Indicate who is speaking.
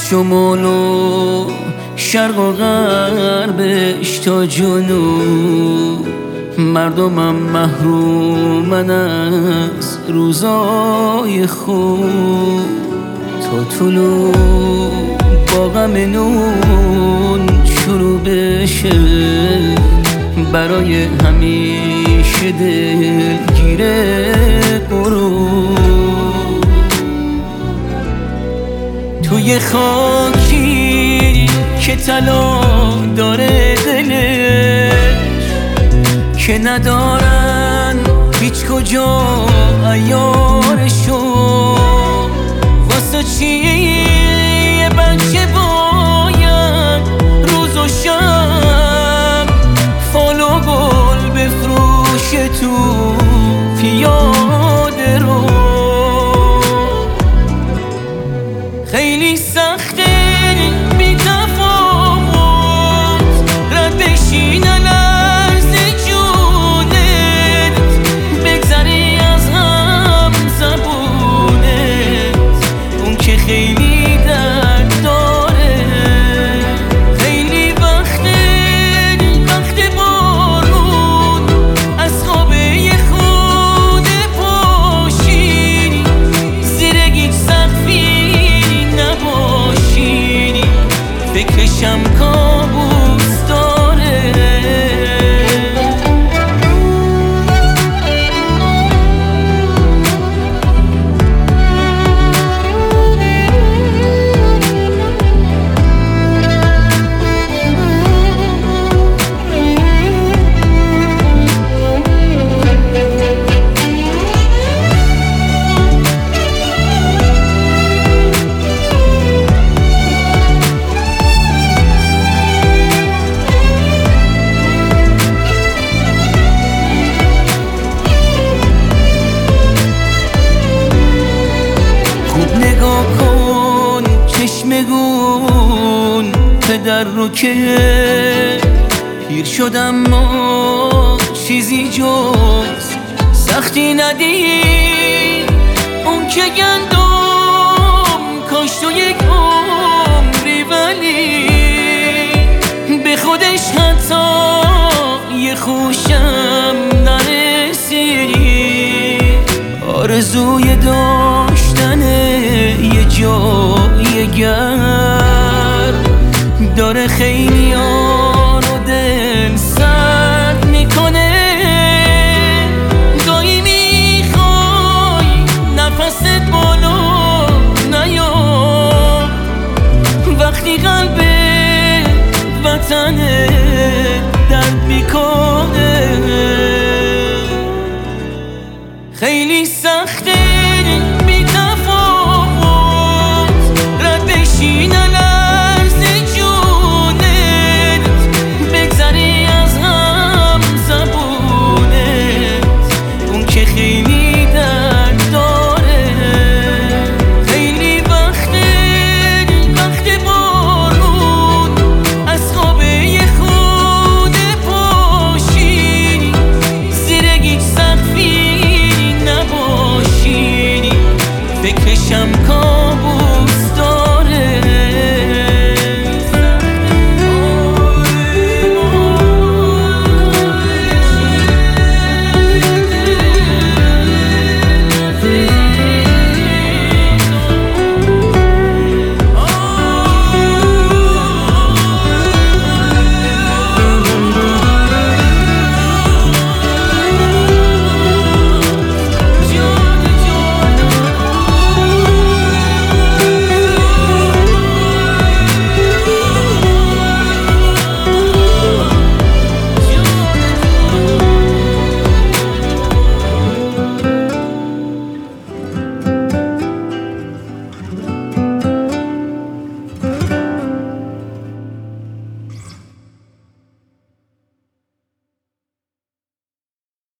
Speaker 1: شمال و شرق و غربش تا جنوب، مردمم محرومن از روزای خوب. تا طلوع با غم نون شروع بشه، برای همیشه دلگیره غروب. توی خاکی که طلا داره دلش، که ندارن هیچ کجا عیارشو، واسه چی یه بچه باید روز و شب فال و گل بفروشه تو پیاده رو؟ خیلی سخته بی تفاوت رد بشینن از جونت، بگذری از هم زبونت، اون که خیلی درد داره. خیلی وقت بارون از خوابه خود پاشی، زیر هیچ سقفی نباشی، فکرشم کابوس داره. نگاه کن چشمگون پدر رو که پیر شد اما چیزی جز سختی ندید. اون که گندم کاشت و یک عمری ولی به خودش حتی یه خوشم نرسید. آرزوی داشتن یه جای گرم داره خیلیانو دل سرد میکنه. گاهی میخوای نفست بالا نیاد، وقتی قلب وطن درد میکنه. خیلی سخته